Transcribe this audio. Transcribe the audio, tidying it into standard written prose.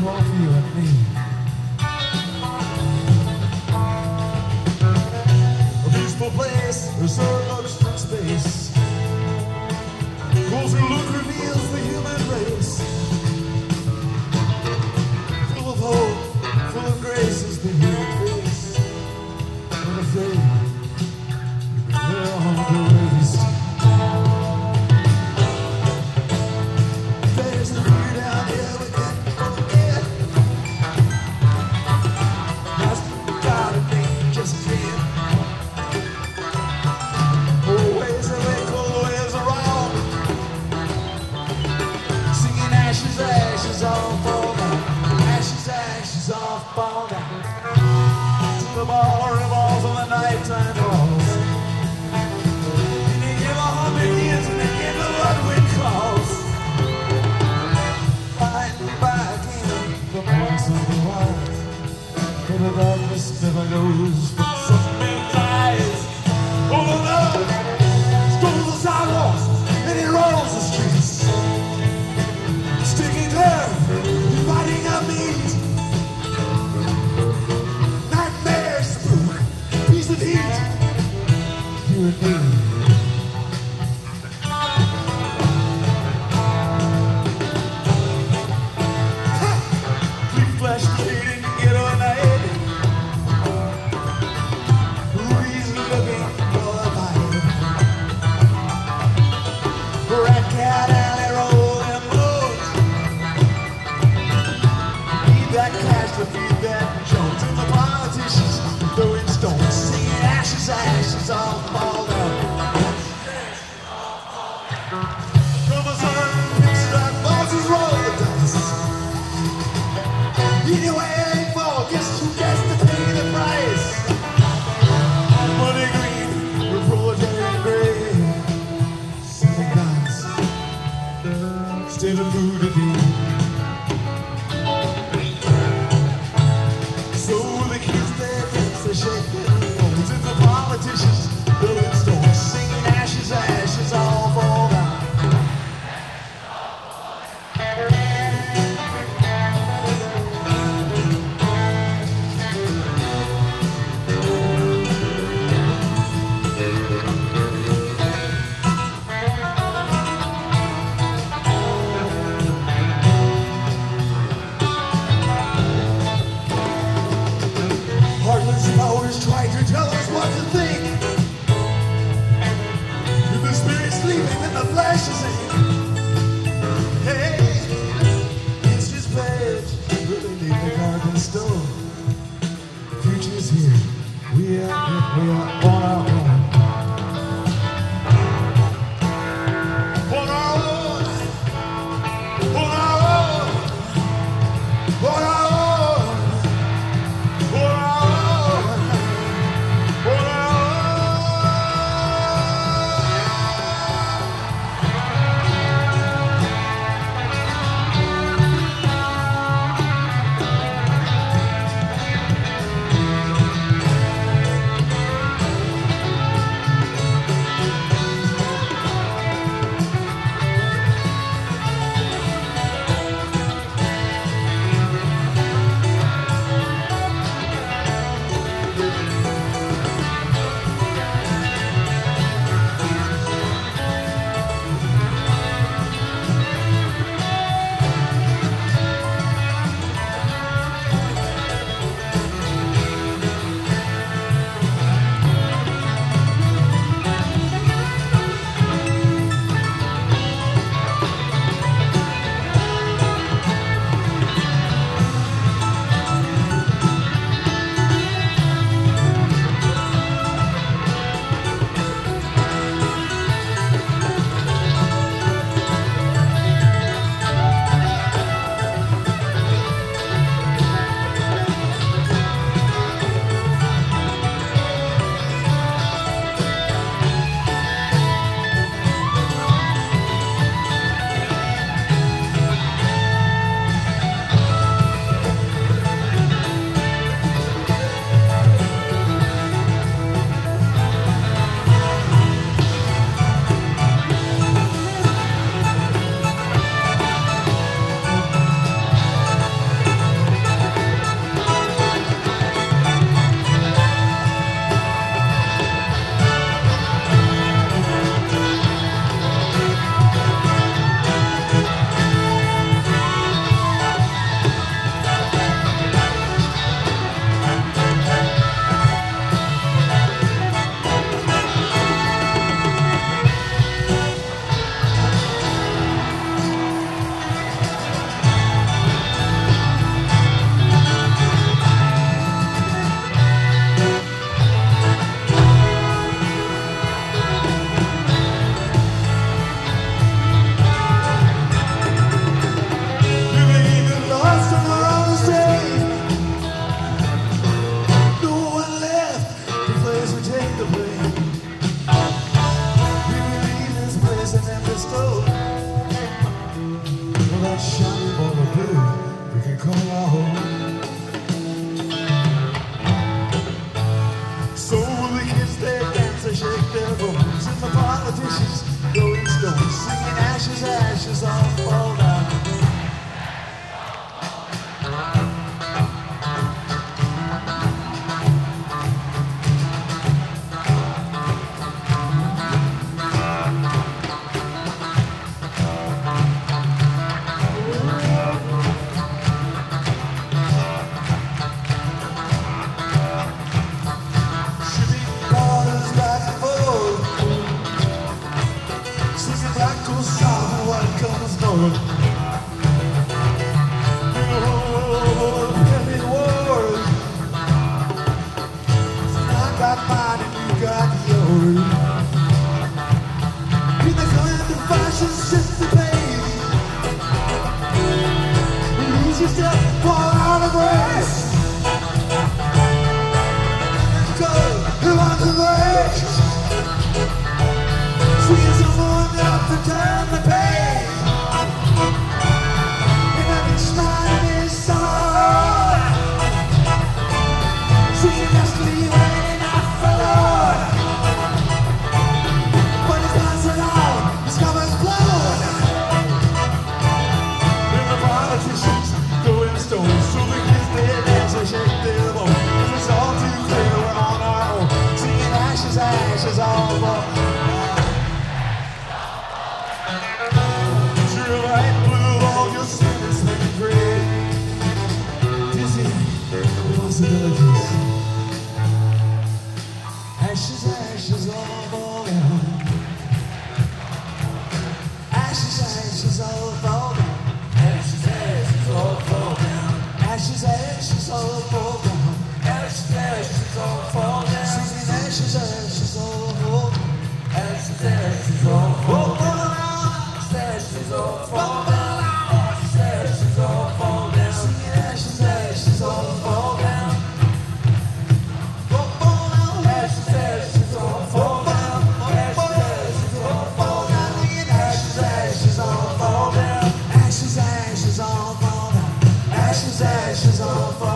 all for you and me. A peaceful place, there's so much free space. Closer look reveals the human race. Full of hope, full of grace is the human face. Unafraid, they're on the waste. There's a fear down here we can't forget. That's got a name, just can't. Oh, ways are right, cold ways are wrong. Singing ashes, ashes, all fall down. Ashes, ashes, all fall down. The ball revolves on the nighttime walls. And they give 100 years and they give the bloodwind calls. Fighting back in the voice of the wild. For the darkness never goes from some men's eyes. Oh, the love strolls the sidewalks and he rolls the streets. Sticking terror, dividing up meat. Nightmare spook, piece of heat. You and me. Flash bleeding, get on night. Who's looking for a fight? Rat cat alley rolling blues. Need that cash to feed that Jones. And the politicians throwing stones, singing ashes, ashes, all fall down. From a sun, pinstripe bosses roll the dice. Anyway, it ain't for guess who gets to pay the price. Money green, the proletariat gray. Sometimes, instead of nudity. So the kids, their dance, they shake their phones. And the politicians building stones, singing ashes, ashes, all fall down. Heartless powers try to tell us what to think. With the spirit sleeping and the flesh is in. Hey, a shiny ball of blue we can call our home. So the kids they dance, they shake their bones, and the politicians go in stones, singing ashes, ashes all fall down. Ashes all fall. You're right blue, all your skin is looking gray. Dizzy possibilities. Ashes, ashes all fall down. Ashes, ashes all fall down. Ashes, ashes all fall down. Ashes, ashes all fall down. Ashes, ashes all fall down. Singing ashes, ashes all fall down. Ashes, ashes all fall down. Ashes all fall down. Ashes all fall down. Singing ashes, ashes all fall down. Ashes, ashes all fall down. Ashes, ashes all fall down. Ashes, ashes all fall down. Ashes, ashes all fall down. Ashes, ashes all fall down.